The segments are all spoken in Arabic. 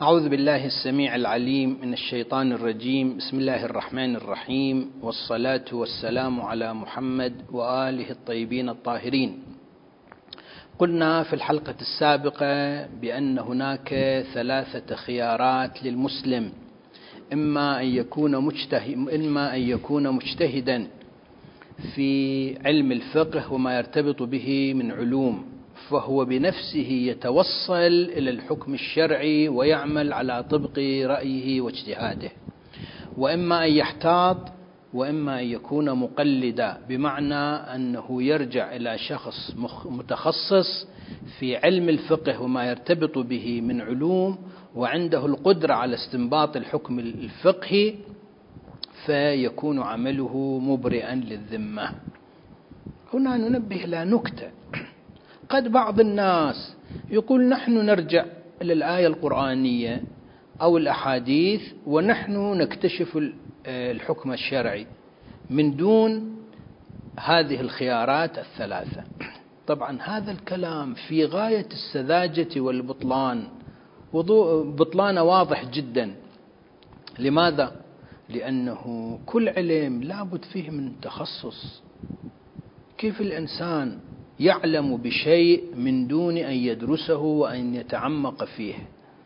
أعوذ بالله السميع العليم من الشيطان الرجيم. بسم الله الرحمن الرحيم، والصلاة والسلام على محمد وآله الطيبين الطاهرين. قلنا في الحلقة السابقة بأن هناك 3 خيارات للمسلم: إما أن يكون مجتهدا في علم الفقه وما يرتبط به من علوم، فهو بنفسه يتوصل إلى الحكم الشرعي ويعمل على طبق رأيه واجتهاده، وإما أن يحتاط، وإما أن يكون مقلدا، بمعنى أنه يرجع إلى شخص متخصص في علم الفقه وما يرتبط به من علوم، وعنده القدرة على استنباط الحكم الفقهي، فيكون عمله مبرئا للذمة. هنا ننبه إلى نكتة: قد بعض الناس يقول نحن نرجع إلى الآية القرآنية أو الأحاديث ونحن نكتشف الحكم الشرعي من دون هذه الخيارات 3. طبعا هذا الكلام في غاية السذاجة والبطلان، بطلان واضح جدا. لماذا؟ لأنه كل علم لابد فيه من تخصص. كيف الإنسان يعلم بشيء من دون أن يدرسه وأن يتعمق فيه؟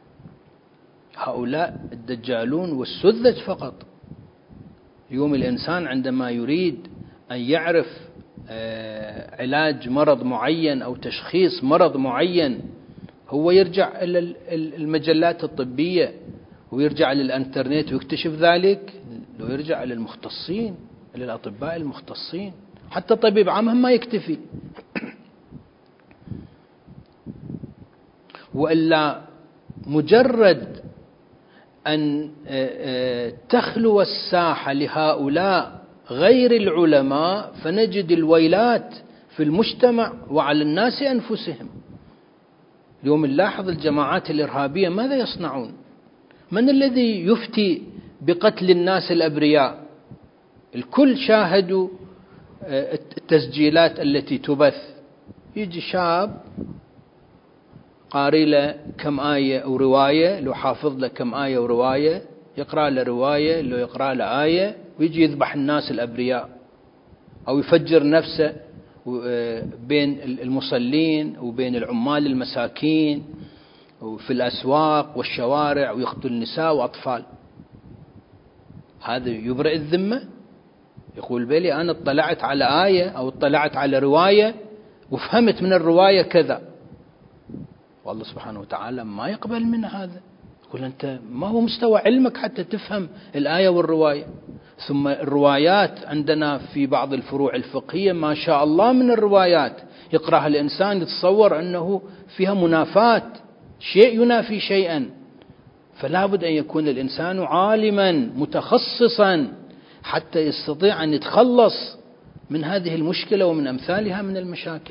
هؤلاء الدجالون والسذج فقط. اليوم الإنسان عندما يريد أن يعرف علاج مرض معين أو تشخيص مرض معين، هو يرجع إلى المجلات الطبية ويرجع للإنترنت ويكتشف ذلك، لو يرجع إلى المختصين، إلى الأطباء المختصين. حتى طبيب عام ما يكتفي، وإلا مجرد أن تخلو الساحة لهؤلاء غير العلماء فنجد الويلات في المجتمع وعلى الناس أنفسهم. اليوم نلاحظ الجماعات الإرهابية ماذا يصنعون؟ من الذي يفتي بقتل الناس الأبرياء؟ الكل شاهدوا التسجيلات التي تبث. يجي شاب قاري له كم آية أو رواية، لو حافظ له كم آية ورواية، يقرأ له رواية، لو يقرأ له آية، ويجي يذبح الناس الأبرياء أو يفجر نفسه بين المصلين وبين العمال المساكين وفي الأسواق والشوارع، ويقتل نساء وأطفال. هذا يبرئ الذمة؟ يقول بلي أنا اطلعت على آية أو اطلعت على رواية وفهمت من الرواية كذا، والله سبحانه وتعالى ما يقبل من هذا. يقول أنت ما هو مستوى علمك حتى تفهم الآية والرواية. ثم الروايات عندنا في بعض الفروع الفقهية ما شاء الله من الروايات يقرأها الإنسان يتصور أنه فيها منافاة، شيء ينافي شيئا. فلا بد أن يكون الإنسان عالما متخصصا حتى يستطيع أن يتخلص من هذه المشكلة ومن أمثالها من المشاكل.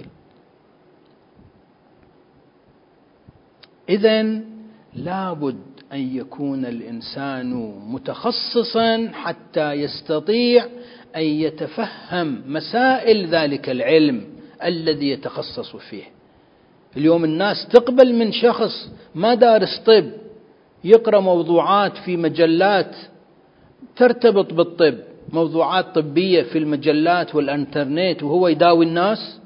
إذن لا بد أن يكون الإنسان متخصصا حتى يستطيع أن يتفهم مسائل ذلك العلم الذي يتخصص فيه. اليوم الناس تقبل من شخص ما دارس طب يقرأ موضوعات في مجلات ترتبط بالطب، موضوعات طبية في المجلات والإنترنت، وهو يداوي الناس؟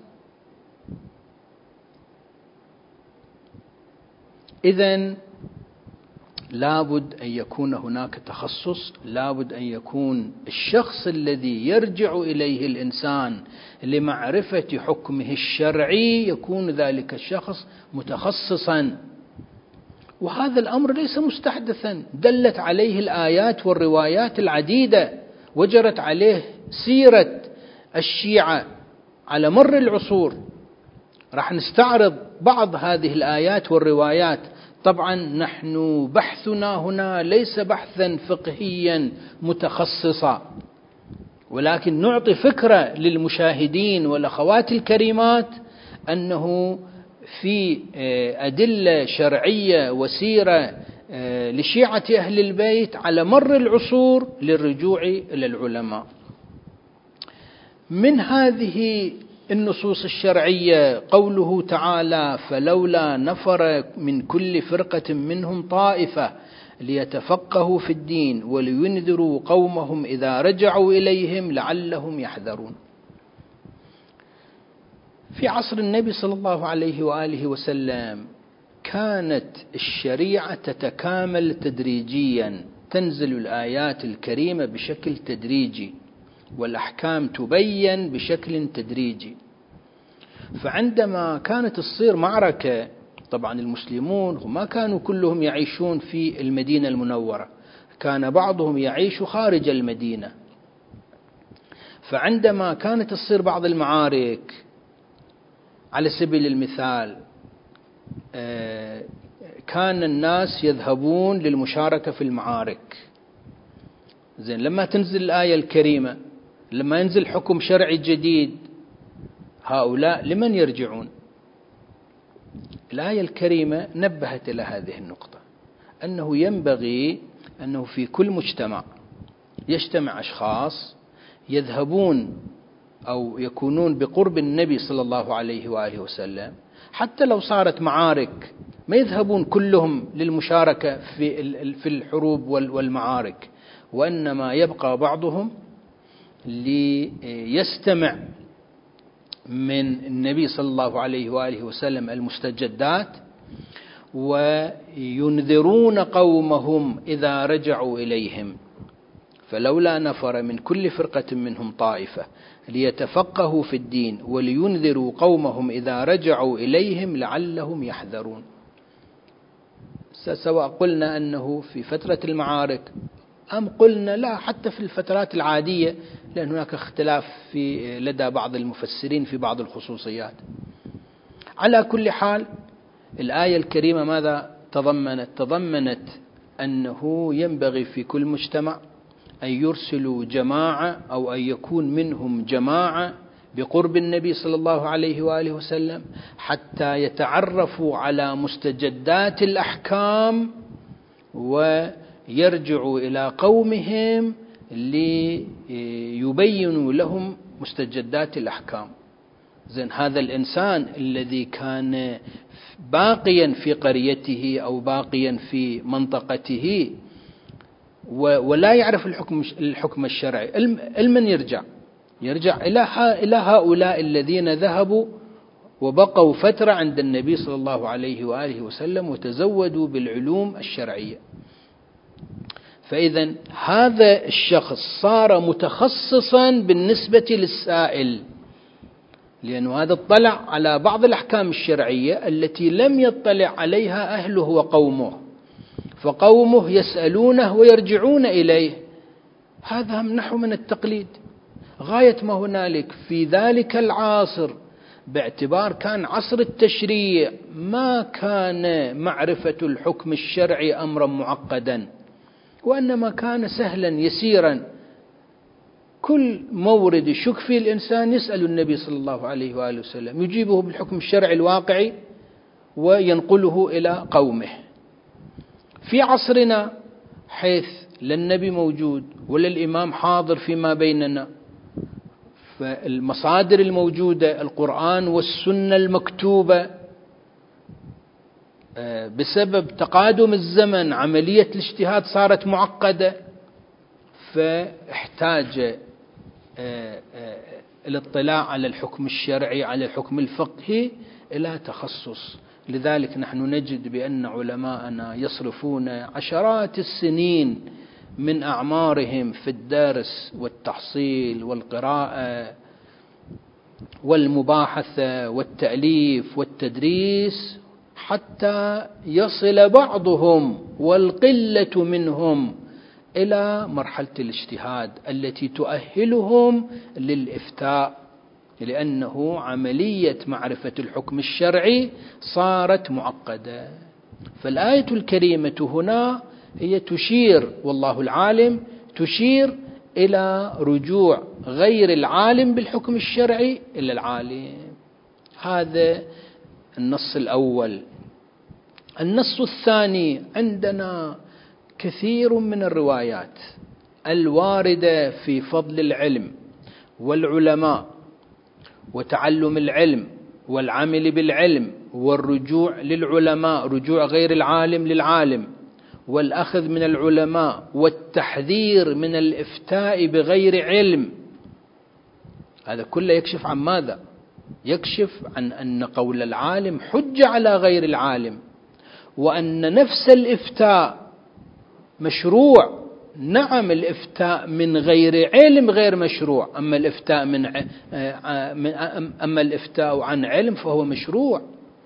إذن لابد أن يكون هناك تخصص، لابد أن يكون الشخص الذي يرجع إليه الإنسان لمعرفة حكمه الشرعي يكون ذلك الشخص متخصصا. وهذا الأمر ليس مستحدثا، دلت عليه الآيات والروايات العديدة، وجرت عليه سيرة الشيعة على مر العصور. راح نستعرض بعض هذه الآيات والروايات. طبعا نحن بحثنا هنا ليس بحثا فقهيا متخصصا، ولكن نعطي فكرة للمشاهدين والأخوات الكريمات أنه في أدلة شرعية وسيرة لشيعة أهل البيت على مر العصور للرجوع إلى العلماء. من هذه النصوص الشرعية، قوله تعالى: فلولا نفر من كل فرقة منهم طائفة ليتفقهوا في الدين ولينذروا قومهم إذا رجعوا إليهم لعلهم يحذرون. في عصر النبي صلى الله عليه وآله وسلم كانت الشريعة تتكامل تدريجيا، تنزل الآيات الكريمة بشكل تدريجي، والأحكام تبين بشكل تدريجي. فعندما كانت تصير معركة، طبعا المسلمون ما كانوا كلهم يعيشون في المدينة المنورة، كان بعضهم يعيش خارج المدينة. فعندما كانت تصير بعض المعارك، على سبيل المثال كان الناس يذهبون للمشاركة في المعارك. زين، لما تنزل الآية الكريمة، لما ينزل حكم شرعي جديد، هؤلاء لمن يرجعون؟ الآية الكريمة نبهت إلى هذه النقطة، أنه ينبغي أنه في كل مجتمع يجتمع أشخاص يذهبون أو يكونون بقرب النبي صلى الله عليه وآله وسلم، حتى لو صارت معارك ما يذهبون كلهم للمشاركة في الحروب والمعارك، وإنما يبقى بعضهم ليستمع من النبي صلى الله عليه وآله وسلم المستجدات، وينذرون قومهم إذا رجعوا إليهم. فلولا نفر من كل فرقة منهم طائفة ليتفقهوا في الدين ولينذروا قومهم إذا رجعوا إليهم لعلهم يحذرون. سواء قلنا أنه في فترة المعارك أم قلنا لا حتى في الفترات العادية، لأن هناك اختلاف لدى بعض المفسرين في بعض الخصوصيات. على كل حال، الآية الكريمة ماذا تضمنت أنه ينبغي في كل مجتمع أن يرسلوا جماعة أو أن يكون منهم جماعة بقرب النبي صلى الله عليه وآله وسلم، حتى يتعرفوا على مستجدات الأحكام ويرجعوا إلى قومهم ليبينوا لهم مستجدات الأحكام. زين، هذا الإنسان الذي كان باقيا في قريته أو باقيا في منطقته ولا يعرف الحكم الشرعي، المن يرجع إلى هؤلاء الذين ذهبوا وبقوا فترة عند النبي صلى الله عليه وآله وسلم وتزودوا بالعلوم الشرعية. فإذا هذا الشخص صار متخصصا بالنسبة للسائل، لأنه هذا اطلع على بعض الأحكام الشرعية التي لم يطلع عليها أهله وقومه، فقومه يسألونه ويرجعون إليه. هذا نحو من التقليد غاية ما هنالك. في ذلك العصر، باعتبار كان عصر التشريع، ما كان معرفة الحكم الشرعي أمرا معقدا، وإنما كان سهلا يسيرا. كل مورد يشك فيه الإنسان يسأل النبي صلى الله عليه وآله وسلم، يجيبه بالحكم الشرعي الواقعي وينقله إلى قومه. في عصرنا حيث لا النبي موجود ولا الإمام حاضر فيما بيننا، فالمصادر الموجودة القرآن والسنة المكتوبة، بسبب تقادم الزمن عملية الاجتهاد صارت معقدة، فاحتاج الاطلاع على الحكم الشرعي على الحكم الفقهي إلى تخصص. لذلك نحن نجد بأن علماءنا يصرفون عشرات السنين من أعمارهم في الدرس والتحصيل والقراءة والمباحثة والتأليف والتدريس، حتى يصل بعضهم والقلة منهم إلى مرحلة الاجتهاد التي تؤهلهم للإفتاء، لأنه عملية معرفة الحكم الشرعي صارت معقدة. فالآية الكريمة هنا هي تشير، والله العالم، تشير إلى رجوع غير العالم بالحكم الشرعي إلى العالم. هذا النص الأول. النص الثاني، عندنا كثير من الروايات الواردة في فضل العلم والعلماء وتعلم العلم والعمل بالعلم والرجوع للعلماء، رجوع غير العالم للعالم، والأخذ من العلماء، والتحذير من الإفتاء بغير علم. هذا كله يكشف عن ماذا؟ يكشف عن أن قول العالم حجة على غير العالم، وأن نفس الإفتاء مشروع. نعم، الإفتاء من غير علم غير مشروع، أما الإفتاء عن علم فهو مشروع.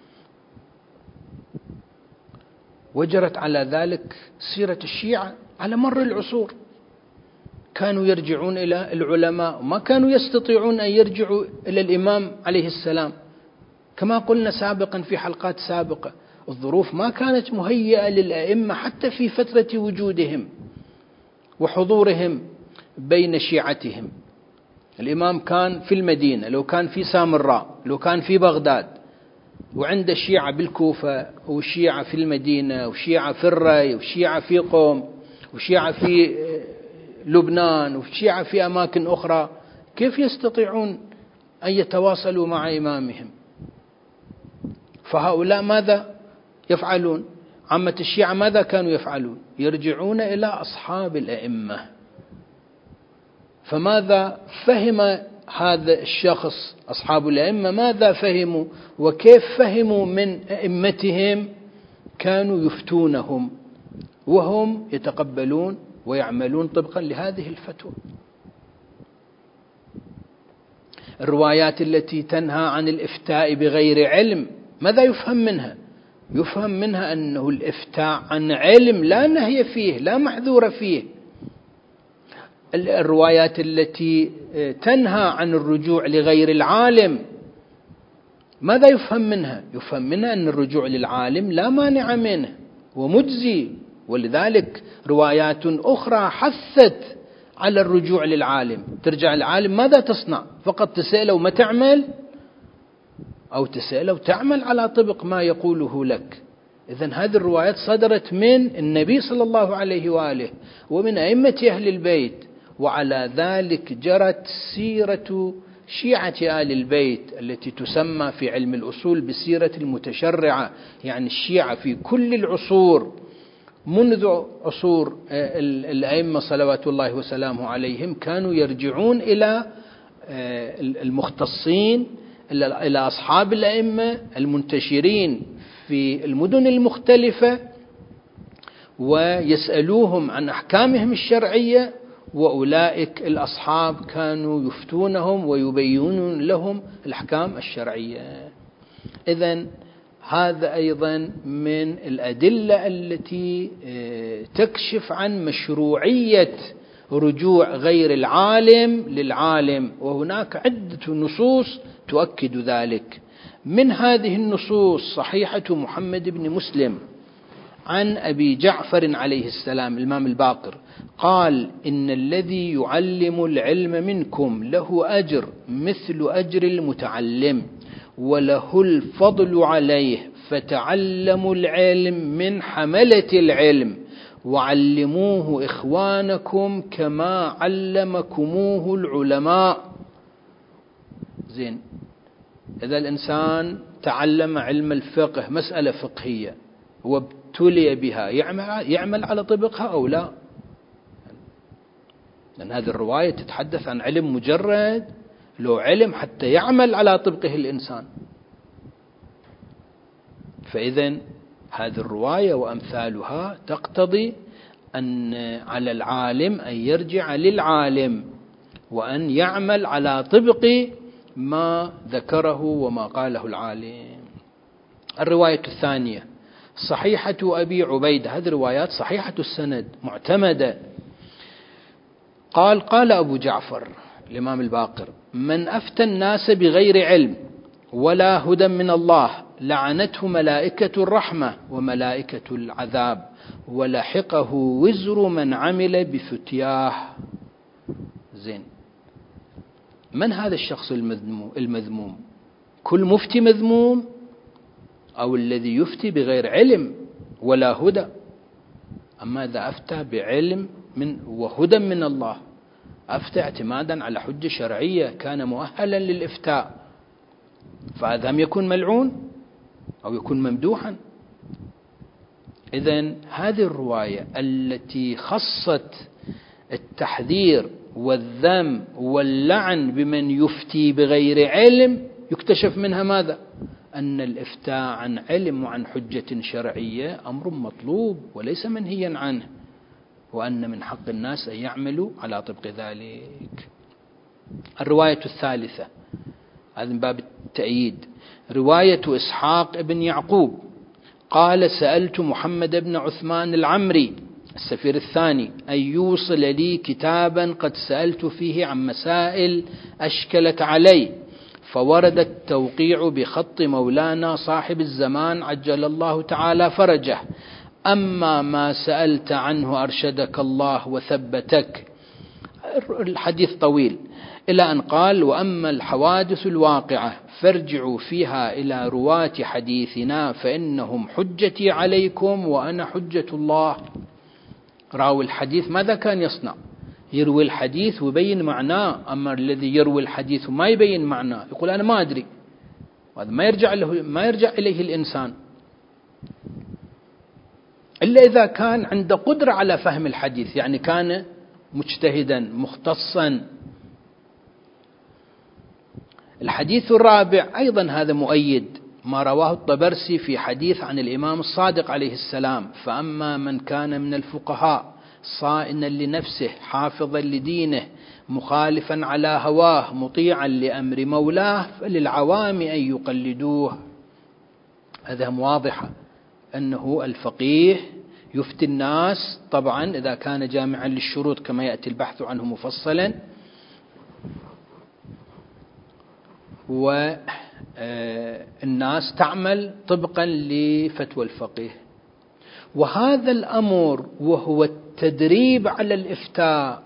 وجرت على ذلك سيرة الشيعة على مر العصور، كانوا يرجعون إلى العلماء وما كانوا يستطيعون أن يرجعوا إلى الإمام عليه السلام. كما قلنا سابقا في حلقات سابقة، الظروف ما كانت مهيئة للأئمة حتى في فترة وجودهم وحضورهم بين شيعتهم. الإمام كان في المدينة، لو كان في سامراء، لو كان في بغداد، وعند الشيعة بالكوفة، وشيعة في المدينة، وشيعة في الري، وشيعة في قوم، وشيعة في لبنان، وشيعة في أماكن أخرى، كيف يستطيعون أن يتواصلوا مع إمامهم؟ فهؤلاء ماذا يفعلون؟ عامة الشيعة ماذا كانوا يفعلون؟ يرجعون إلى أصحاب الأئمة. فماذا فهم هذا الشخص أصحاب الأئمة؟ ماذا فهموا وكيف فهموا من أئمتهم؟ كانوا يفتونهم وهم يتقبلون ويعملون طبقا لهذه الفتوى. الروايات التي تنهى عن الإفتاء بغير علم ماذا يفهم منها؟ يفهم منها أنه الإفتاء عن علم لا نهي فيه، لا محذور فيه. الروايات التي تنهى عن الرجوع لغير العالم ماذا يفهم منها؟ يفهم منها أن الرجوع للعالم لا مانع منه ومجزي، ولذلك روايات أخرى حثت على الرجوع للعالم. ترجع العالم ماذا تصنع؟ فقط تسأله ما تعمل، أو تسأله وتعمل على طبق ما يقوله لك. إذن هذه الروايات صدرت من النبي صلى الله عليه وآله ومن أئمة أهل البيت، وعلى ذلك جرت سيرة شيعة آل البيت التي تسمى في علم الأصول بسيرة المتشرعة. يعني الشيعة في كل العصور منذ عصور الأئمة صلوات الله وسلامه عليهم كانوا يرجعون إلى المختصين، إلى أصحاب الأئمة المنتشرين في المدن المختلفة، ويسألوهم عن أحكامهم الشرعية، وأولئك الأصحاب كانوا يفتونهم ويبينون لهم الأحكام الشرعية. إذن هذا أيضا من الأدلة التي تكشف عن مشروعية رجوع غير العالم للعالم، وهناك عدة نصوص تؤكد ذلك. من هذه النصوص صحيحة محمد بن مسلم عن أبي جعفر عليه السلام الإمام الباقر قال: إن الذي يعلم العلم منكم له أجر مثل أجر المتعلم وله الفضل عليه، فتعلموا العلم من حملة العلم وعلموه إخوانكم كما علمكموه العلماء. زين، إذا الإنسان تعلم علم الفقه، مسألة فقهية، وابتلي بها، يعمل على طبقها أو لا؟ لأن هذه الرواية تتحدث عن علم مجرد، لو علم حتى يعمل على طبقه الإنسان. فإذن هذه الرواية وأمثالها تقتضي أن على العالم أن يرجع للعالم وأن يعمل على طبق ما ذكره وما قاله العالم. الرواية الثانية صحيحة أبي عبيدة، هذه روايات صحيحة السند معتمدة. قال أبو جعفر الإمام الباقر: من أفتى الناس بغير علم ولا هدى من الله لعنته ملائكة الرحمة وملائكة العذاب ولحقه وزر من عمل بفتياه. زين، من هذا الشخص المذموم؟ كل مفتي مذموم، أو الذي يفتي بغير علم ولا هدى؟ أما إذا أفتى بعلم وهدى من الله، أفتى اعتمادا على حجة شرعية، كان مؤهلا للإفتاء، فهذا هم يكون ملعون أو يكون ممدوحا. إذن هذه الرواية التي خصت التحذير والذم واللعن بمن يفتي بغير علم يكتشف منها ماذا؟ أن الإفتاء عن علم وعن حجة شرعية أمر مطلوب وليس منهيا عنه، وأن من حق الناس أن يعملوا على طبق ذلك. الرواية الثالثة، هذا من باب التأييد، رواية إسحاق بن يعقوب قال: سألت محمد بن عثمان العمري السفير الثاني أن يوصل لي كتابا قد سألت فيه عن مسائل أشكلت علي، فورد التوقيع بخط مولانا صاحب الزمان عجل الله تعالى فرجه، أما ما سألت عنه أرشدك الله وثبتك. الحديث طويل إلى أن قال: وأما الحوادث الواقعة فارجعوا فيها إلى رواة حديثنا فإنهم حجتي عليكم وأنا حجة الله. راوي الحديث ماذا كان يصنع؟ يروي الحديث ويبين معناه. أما الذي يروي الحديث وما يبين معناه يقول أنا ما أدري، وهذا ما يرجع إليه الإنسان إلا إذا كان عنده قدرة على فهم الحديث، يعني كان مجتهدا مختصا. الحديث الرابع أيضا هذا مؤيد ما رواه الطبرسي في حديث عن الإمام الصادق عليه السلام: فأما من كان من الفقهاء صائنا لنفسه حافظا لدينه مخالفا على هواه مطيعا لأمر مولاه فللعوام أن يقلدوه. هذا واضحة أنه الفقيه يفتي الناس طبعا إذا كان جامعا للشروط كما يأتي البحث عنه مفصلا، والناس تعمل طبقا لفتوى الفقيه. وهذا الأمر وهو التدريب على الإفتاء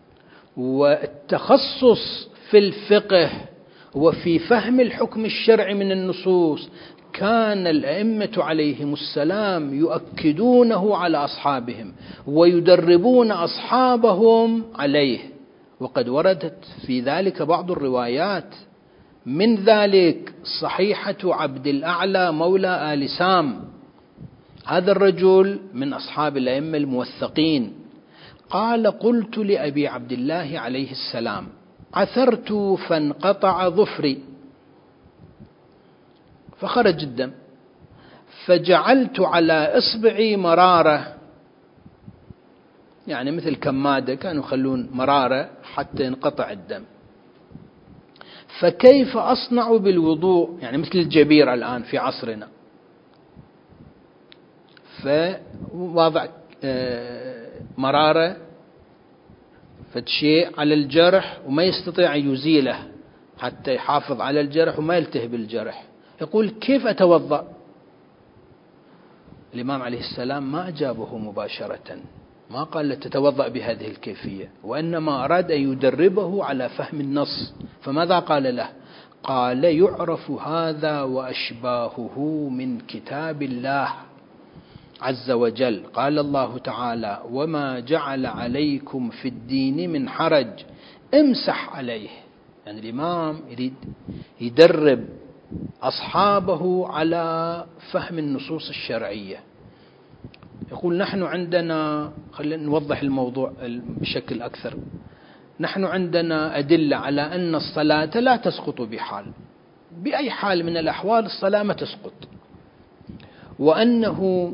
والتخصص في الفقه وفي فهم الحكم الشرعي من النصوص كان الأئمة عليهم السلام يؤكدونه على أصحابهم ويدربون أصحابهم عليه، وقد وردت في ذلك بعض الروايات، من ذلك صحيحة عبد الأعلى مولى آل سام. هذا الرجل من أصحاب الأئمة الموثقين قال: قلت لأبي عبد الله عليه السلام: عثرت فانقطع ظفري فخرج الدم، فجعلت على إصبعي مرارة، يعني مثل كمادة كانوا يخلون مرارة حتى ينقطع الدم، فكيف أصنع بالوضوء؟ يعني مثل الجبيرة الآن في عصرنا، فوضع مرارة فشيء على الجرح وما يستطيع أن يزيله حتى يحافظ على الجرح وما يلتهب الجرح، يقول كيف أتوضأ؟ الإمام عليه السلام ما أجابه مباشرة، ما قال له تتوضأ بهذه الكيفية، وإنما أراد أن يدربه على فهم النص. فماذا قال له؟ قال: يعرف هذا وأشباهه من كتاب الله عز وجل، قال الله تعالى: وما جعل عليكم في الدين من حرج امسح عليه. يعني الإمام يريد يدرب أصحابه على فهم النصوص الشرعية. يقول: نحن عندنا، خلينا نوضح الموضوع بشكل أكثر، نحن عندنا أدلة على أن الصلاة لا تسقط بحال، بأي حال من الأحوال الصلاة ما تسقط، وأنه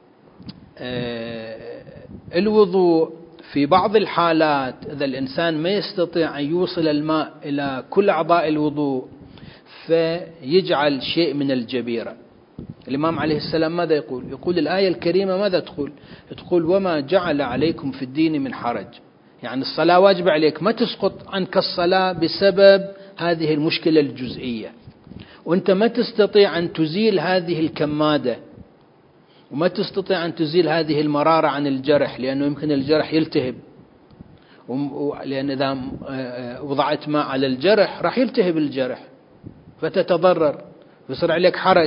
الوضوء في بعض الحالات إذا الإنسان ما يستطيع أن يوصل الماء إلى كل أعضاء الوضوء فيجعل شيء من الجبيرة. الإمام عليه السلام ماذا يقول؟ يقول الآية الكريمة ماذا تقول؟ تقول: وما جعل عليكم في الدين من حرج، يعني الصلاة واجب عليك، ما تسقط عنك الصلاة بسبب هذه المشكلة الجزئية، وأنت ما تستطيع أن تزيل هذه الكمادة وما تستطيع أن تزيل هذه المرارة عن الجرح، لأنه يمكن الجرح يلتهب، لأن إذا وضعت ماء على الجرح راح يلتهب الجرح فتتضرر ويصير عليك حرج.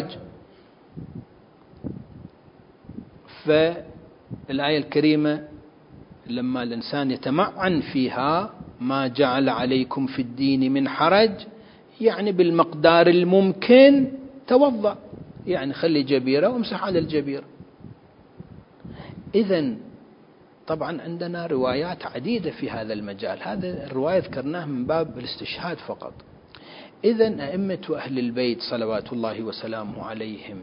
فالآية الكريمة لما الإنسان يتمعن فيها ما جعل عليكم في الدين من حرج، يعني بالمقدار الممكن توضأ، يعني خلي جبيرة وامسح على الجبيرة. إذن طبعا عندنا روايات عديدة في هذا المجال، هذا الرواية ذكرناه من باب الاستشهاد فقط. إذن أئمة أهل البيت صلوات الله وسلامه عليهم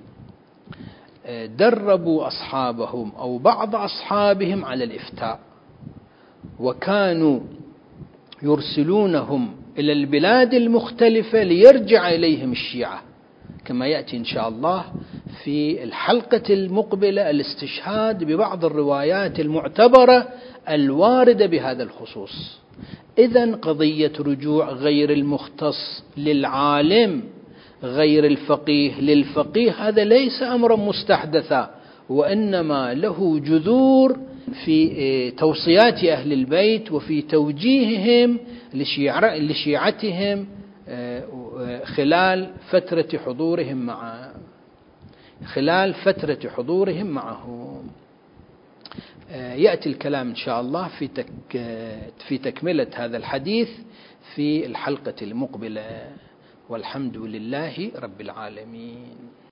دربوا أصحابهم أو بعض أصحابهم على الإفتاء، وكانوا يرسلونهم إلى البلاد المختلفة ليرجع إليهم الشيعة، كما يأتي إن شاء الله في الحلقة المقبلة الاستشهاد ببعض الروايات المعتبرة الواردة بهذا الخصوص. إذن قضية رجوع غير المختص للعالم، غير الفقيه للفقيه، هذا ليس أمرا مستحدثا، وإنما له جذور في توصيات أهل البيت وفي توجيههم لشيعتهم خلال فترة حضورهم معهم. يأتي الكلام إن شاء الله في تكملة هذا الحديث في الحلقة المقبلة، والحمد لله رب العالمين.